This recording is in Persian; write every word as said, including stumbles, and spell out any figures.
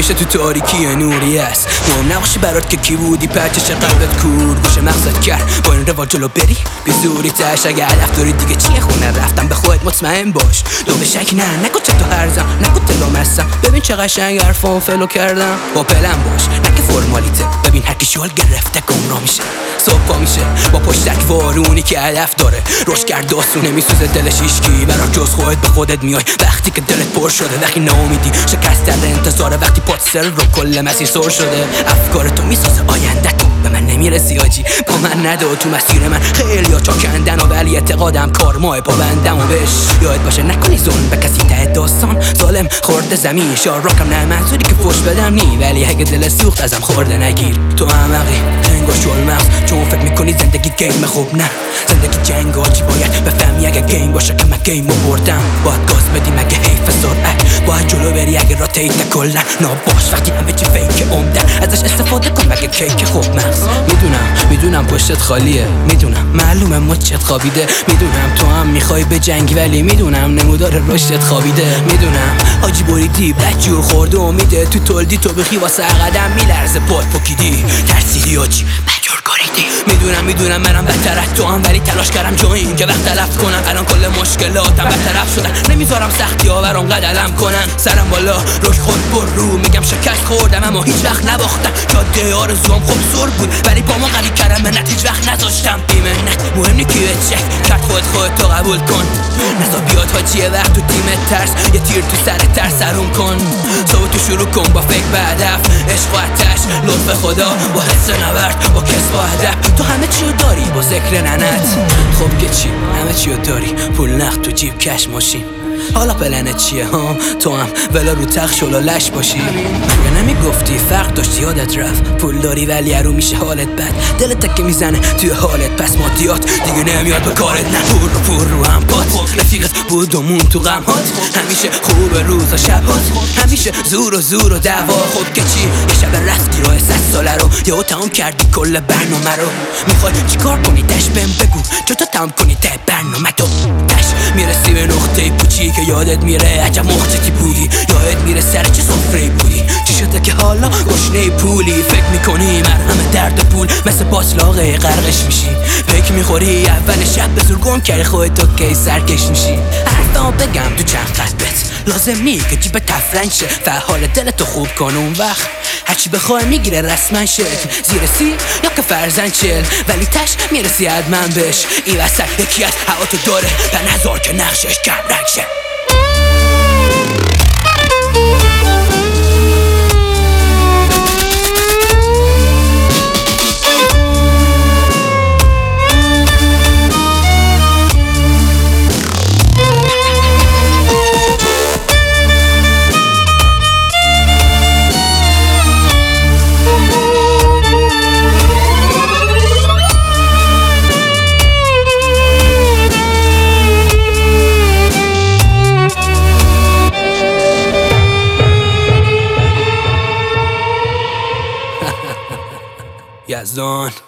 همیشه تو تاریکی نوری است. مهم نباشه برات که کی بودی، پرچش قلبت کور گوشه مغزت کرد. با این روال جلو بری بی زوری تش، اگه هدف داری دیگه چیه خونه رفتم، به خودت مطمئن باش. دو به شک نه نگو چه تو هرزم، نگو تلام هستم، ببین چه قشنگ حرفام فلو کردم. با پلم باش نگه فرمالیته، ببین هر کی شال گرفته گمراه میشه. صبح پا میشه با پشتک وارونی که هدف داره، روش کرد داستونه میسوزه دلش هیچکی برای جز خودت. به خودت میای وقتی که دلت پر شده، وقتی ناامیدی شکست در انتظاره، وقتی پات سر رو کل مسیر سر شده. افکار تو میسازه آینده تو، به من نمیرسی آجی، با من ندا تو مسیر من. خیلی ها چاکندن و ولی اعتقادم کار ماه پابندم و بش یاد باشه نکنی ظلم به کسی ته داستان. ظالم خورده زمین شار راکم، نه منظوری که فوش بدم نی، ولی اگه دل سوخت ازم خورده نگیر. تو احمقی انگار شل مغز، چون فکر میکنی زندگی گیم خوب، نه زندگی جنگ آجی. باید بفهمی اگه گیم باشه که من گیم رو بردم. باید گاز بدی مگه حیف سرعت، باید جلو بری اگه را تیت کلن. ناباش وقتی همه چی فیک عمدن، ازش استفاده کن مگه کیک خوب مغز. میدونم میدونم پشتت خالیه، میدونم معلومه مچت خوابیده، میدونم تو هم میخوای به جنگ، ولی میدونم نمودار رشدت خوابیده. میدونم آجی بریدی بجور خورده امیده، تو تولدی تو بخی واسه قدم میلرزه پات پکیدی، ترسیدی آجی بجور کاریدی. میدونم میدونم منم بدتر از تو هم، ولی تلاش کردم جای اینجا وقت تلف کنم. الان کل مشکلاتم برطرف شدن، نمیذارم سختی ها برام قدلم کنن. سرم بالا روش خود بر رو، میگم شکست خوردم اما هیچ وقت نباختم. جاده آرزوام خب سر بود ولی با ما قلی کردم، منت هیچ وقت نذاشتم بیمنت. مهم نی کی چک کرد، خود خودت تو قبول کن. نزا بیاد حاجیه وقت تو تیمت ترس، یه تیر تو سرت ترس سرم کن. صبح تو شروع کن با فکر به هدف، عشق و آتش لطف خدا با حس نورد با کسب و هدف. تو همه چیو داری با ذکر ننت، خب که چی همه چیو داری، پول نقد تو جیب کش ماشین. حالا پلنت چیه ها؟ تو هم ولا رو تخت شلو لش باشی. مگه نمیگفتی فرق داشتی یادت رفت، پول داری ولی ارو میشه حالت بد، دلت تکه میزنه توی حالت، پس مادیات دیگه نمیاد به کارت. نه پول رو پول رو هم پات، رفیقت بود و مون تو غمهات، همیشه خوب روز و شبات، همیشه زور و زور و دعوا. خب که چی یه شب رفتی راه صد ساله رو، یهو تمام کردی کل برنامه رو. میخوای چیکار کنی دش بهم بگو، چطور تمام کنی ته برنامه تو. دش میرسی به نقطه پوچی که یادت میره عجب مخجتی بودی، یادت میره سر چه سفره بودی. چی شده که حالا گشنه پولی، فکر میکنی مرهم درد پول مثل باطلاقه غرقش میشی. فکر میخوری اول شب به زور گم کردی خودتو کی سرکش میشی. حرفمو بگم تو چند قلبت لازم نی که جیب تفرنگ شه، فحال دلتو خوب کن اون وقت هرچی بخوای میگیره رسما شکل. زیر سی یا که فرزن چل، ولی تش میرسی حتما بهش. این وسط یکی از حواتو داره و نذار که نقشش کم رنگ شه. Yazdan